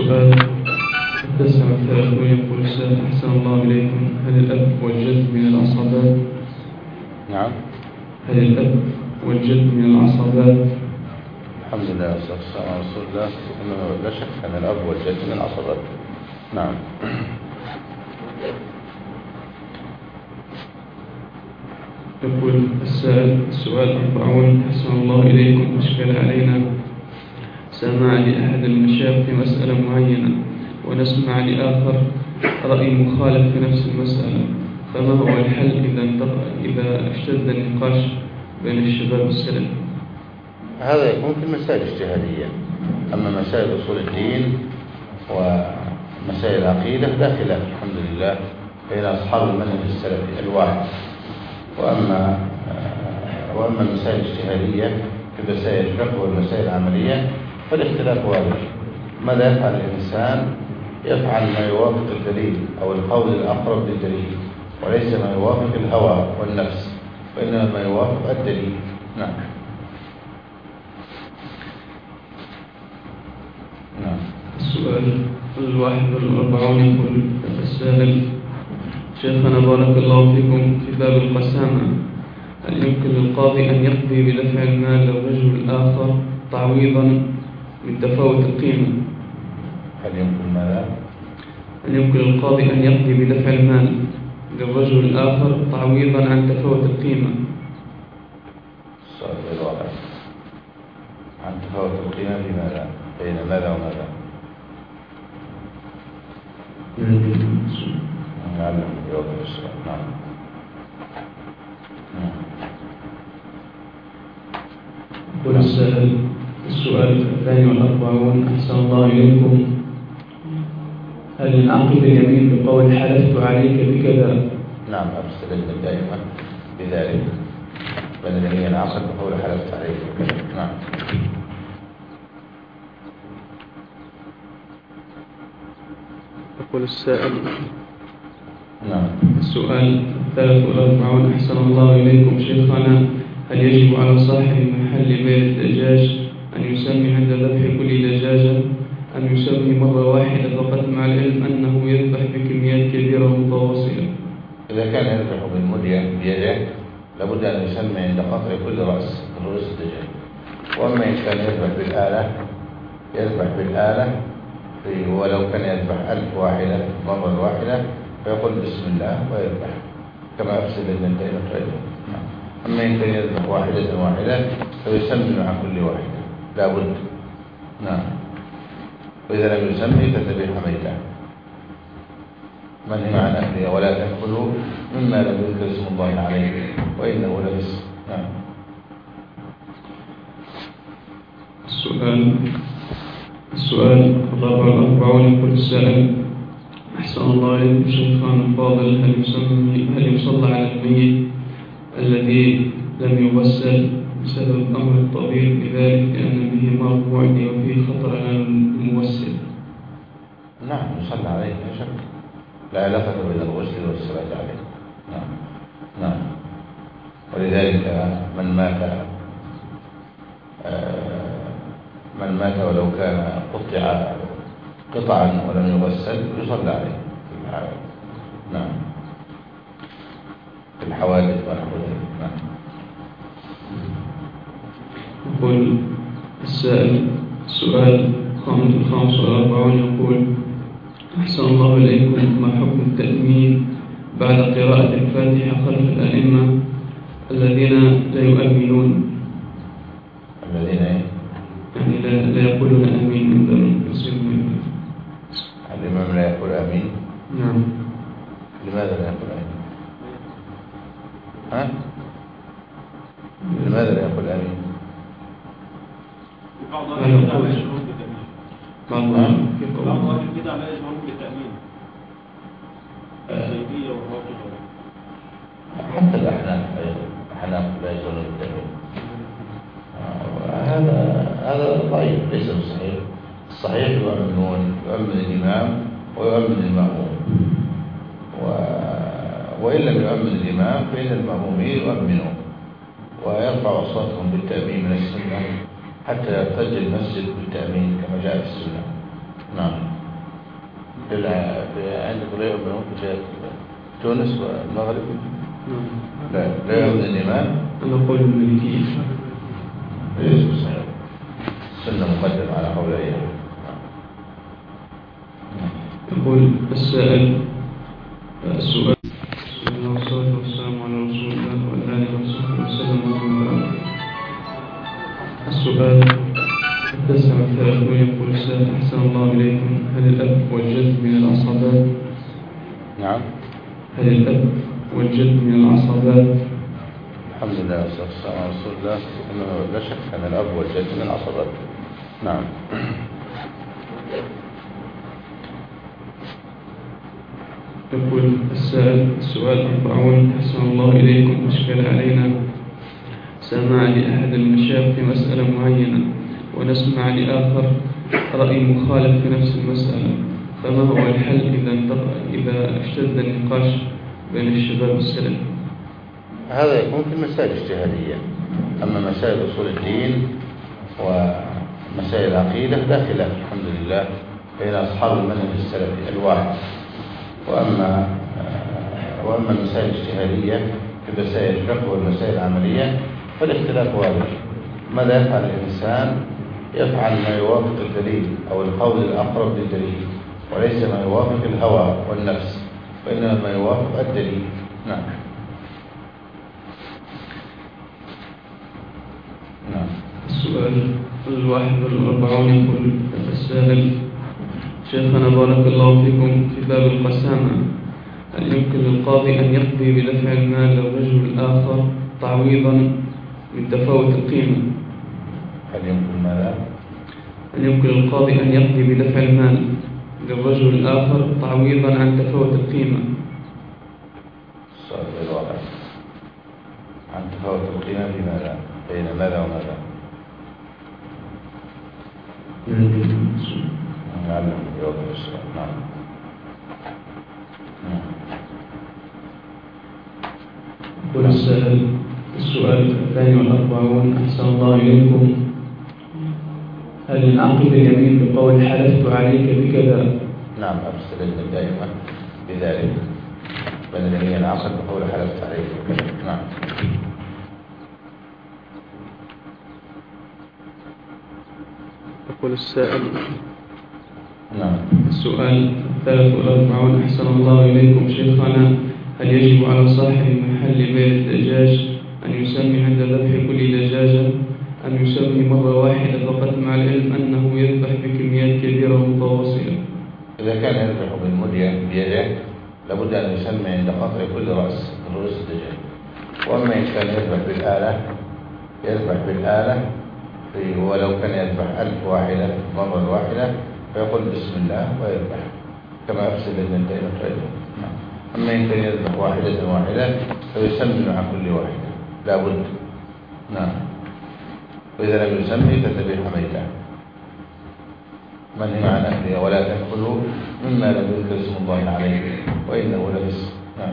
السؤال 39 يقول الشيخ أحسن الله إليكم، هل الأب والجد من العصبات؟ نعم. هل الأب والجد من العصبات؟ الحمد لله والصلاة والسلام على رسول الله. إنه لا شك أن الأب والجد من العصبات. نعم. يقول السؤال 40 أحسن الله إليكم، أشكل علينا سماع لأحد المشايخ في مسألة معينة ونسمع لآخر رأي مخالف في نفس المسألة، فما هو الحل إذا اشتد النقاش بين الشباب السلف؟ هذا يكون في المسائل الاجتهادية. أما مسائل أصول الدين ومسائل العقيدة لا خلاف الحمد لله بين أصحاب المنهج السلفي الواحد. وأما المسائل الاجتهادية في مسائل الفقه والمسائل العملية فالاختلاف واضح. ماذا يفعل الإنسان؟ يفعل ما يوافق الدليل أو القول الأقرب للدليل، وليس ما يوافق الهوى والنفس، وإنما ما يوافق الدليل. نعم. السؤال 41 يقول السائل: شيخنا بارك الله فيكم، في باب القسامة هل يمكن للقاضي أن يقضي بدفع المال للرجل الآخر تعويضا من تفاوت القيمة؟ هل يمكن ماذا؟ هل يمكن للقاضي أن يقضي بدفع المال للرجل الآخر تعويضا عن تفاوت القيمة؟ السؤال غير واضح. عن تفاوت القيمة في ماذا؟ بين ماذا وماذا؟ نعلم يوضح السؤال. نعم. يقول السؤال 42 أحسن الله إليكم، هل ينعقد اليمين بقول حلفت عليك بكذا؟ نعم، أستدل دائما بذلك، بل اليمين ينعقد بقول حلفت عليك بكذا. نعم. يقول السائل: نعم. السؤال 43 أحسن الله إليكم شيخنا، هل يجب على صاحب محل بيع الدجاج أن يسمي عند ذبح كل دجاجة أم يسمي مرة واحدة فقط، مع العلم أنه يذبح بكميات كبيرة متواصلة؟ إذا كان يذبح بالمدية بيده لابد أن يسمي عند قطع كل رأس من رؤوس الدجاج. وأما إن كان يذبح بالآلة ولو كان يذبح 1000 واحدة مرة واحدة فيقول بسم الله ويذبح كما أفسد الجنتين وخيره. أما إن كان يذبح واحدة فيسمي مع كل واحدة لا بد. نعم. وإذا لم يسمي فالذبيحة ميتة منهي عن أكلها، ولا تأكلوا مما لم يذكر اسم الله عليه وإنه لفسق. نعم. السؤال 44 يقول السائل: أحسن الله إليكم شيخنا الفاضل، هل يصلى على الميت الذي لم يغسل بسبب أمر الطبيب بذلك لأن به مرض معدي وفيه خطر على المغسل؟ نعم، يصلى عليه لا شك، لا علاقة بين الغسل والصلاة عليه. نعم. نعم. ولذلك من مات ولو كان قطع قطعا ولم يغسل يصلى عليه في الحوادث. نعم، في الحوادث ونحو ذلك. نعم. يقول السؤال 45 يقول: أحسن الله إليكم، ما حكم التأمين بعد قراءة الفاتحة خلف الأئمة الذين لا يؤمنون؟ الذين يعني لا يقولون آمين عندما يصيبون. الإمام لا يقول آمين؟ نعم. لماذا لا يقول آمين؟ لماذا لا يقول آمين؟ بعض أهل البدع لا يشعرون بالتأمين. بعض أهل البدع لا يشعرون بالتأمين. الزيدية والرافضة. حتى الأحناف لا يشعرون بالتأمين. هذا ضعيف ليس بصحيح. الصحيح يؤمن الإمام ويؤمن المأموم، وإن لم يؤمن الإمام فإن المأمومين يؤمنون ويرفع أصواتهم بالتأمين من السنة حتى يرتج المسجد بالتأمين كما جاء في السنة. نعم. عندكم لا يؤمنون في تونس والمغرب؟ لا يؤمن الإمام. أنا أقول الملكية. ليش السنة مقدمة على قوليها. يقول السؤال والصلاة والسلام على رسول الله وعلى آله وصحبه وسلم. السؤال 39 يقول السائل أحسن الله إليكم، هل الأب والجد من العصبات؟ نعم. هل الأب والجد من العصبات؟ الحمد لله والصلاة والسلام على رسول الله. إنه لا شك أن الأب والجد من العصبات. نعم. يقول السؤال 40 أحسن الله إليكم، أشكل علينا سماع لأحد المشايخ في مسألة معينة ونسمع لآخر رأي مخالف في نفس المسألة، فما هو الحل إذا اشتد النقاش بين الشباب السلفي؟ هذا يكون في المسائل الاجتهادية. أما مسائل أصول الدين ومسائل العقيدة لا خلاف الحمد لله بين أصحاب المنهج السلفي الواحد. وأما المسائل الاجتهادية في مسائل الفقه والمسائل العملية فالاختلاف واضح. ماذا يفعل الإنسان؟ يفعل ما يوافق الدليل أو القول الأقرب للدليل، وليس ما يوافق الهوى والنفس، وإنما ما يوافق الدليل. نعم. السؤال 41 يقول السائل: شيخنا بارك الله فيكم، في باب القسامة هل يمكن للقاضي أن يقضي بدفع المال للرجل الآخر تعويضا من تفاوت القيمة؟ هل يمكن ماذا؟ هل يمكن للقاضي أن يقضي بدفع المال للرجل الآخر تعويضا عن تفاوت القيمة؟ السؤال غير واضح. عن تفاوت القيمة في ماذا؟ بين ماذا وماذا؟ نعلم يوضح السؤال. نعم. يقول السؤال 42 أحسن الله إليكم، هل ينعقد اليمين بقول حلفت عليك بكذا؟ نعم، أستدل دائما بذلك، بل اليمين ينعقد بقول حلفت عليك بكذا. نعم. يقول السائل: نعم. السؤال 43 أحسن الله إليكم شيخنا، هل يجب على صاحب محل بيع الدجاج أن يسمي عند ذبح كل دجاجة أم يسمي مرة واحدة فقط، مع العلم أنه يذبح بكميات كبيرة متواصلة؟ إذا كان يذبح بالمدية بيده لابد أن يسمي عند قطع كل رأس من رؤوس الدجاج. وأما إن كان يذبح بالآلة ولو كان يذبح 1000 واحدة مرة واحدة فيقول بسم الله ويذبح كما أفسد النتين فيذبح. أما إن كان يذبح واحدة فيسمي مع كل واحدة لابد. نعم. وإذا لم يسمي فذبيحة ميتة منهي عن أكلها، ولا تأكلوا مما لم يذكر اسم الله عليه وإنه لفسق. نعم.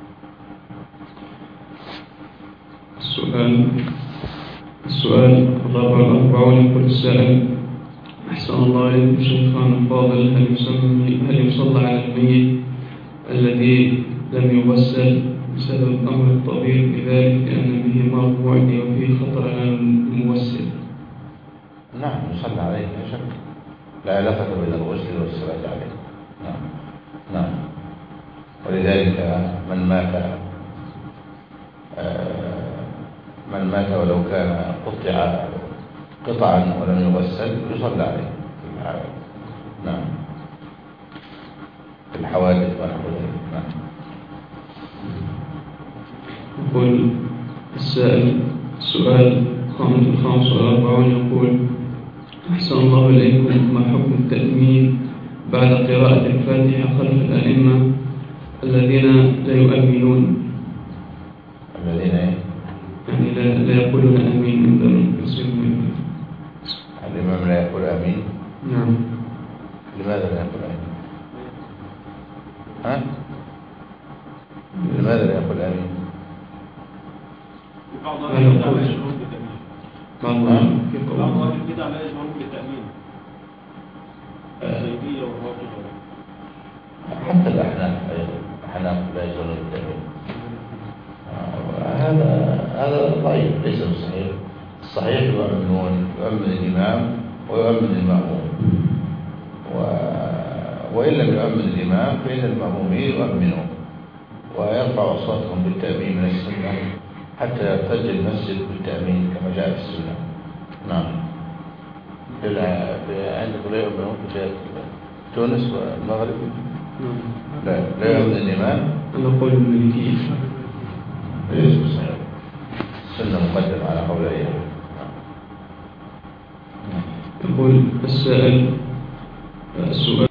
السؤال 44 يقول السائل: أحسن الله إليكم شيخنا الفاضل، هل يصلى على الميت الذي لم يغسل بسبب أمر الطبيب بذلك لأن به مرض معدي وفيه خطر على المغسل؟ نعم، يصلى عليه لا شك، لا علاقة بين الغسل والصلاة عليه. نعم. نعم. ولذلك من مات ولو كان قطع قطعا ولم يغسل يصلى عليه في الحوادث. نعم، في الحوادث ونحو ذلك. نعم. يقول السؤال 45 يقول: أحسن الله إليكم، ما حكم التأمين بعد قراءة الفاتحة خلف الأئمة الذين لا يؤمنون؟ الذين يعني لا يقولون آمين عندما يصلون. الإمام لا يقول آمين؟ نعم. لماذا لا يقول آمين؟ لماذا لا يقول آمين؟ بعض أهل البدع لا يشعرون بالتأمين. بعض أهل البدع لا يشعرون بالتأمين. الزيدية والرافضة. حتى الأحناف أيضا، الأحناف لا يجوزون التأمين. هذا ضعيف ليس بصحيح. الصحيح يؤمن الإمام ويؤمن المأموم، وإن لم يؤمن الإمام فإن المأمومين يؤمنون ويرفع أصواتهم بالتأمين من السنة حتى يرتج المسجد بالتأمين كما جاء في السنة. نعم. عندكم لا يؤمنون في تونس والمغرب؟ لا يؤمن الإمام. أنا قول الملكية ليس بصحيح، السنة مقدمة على قولها. يقول السؤال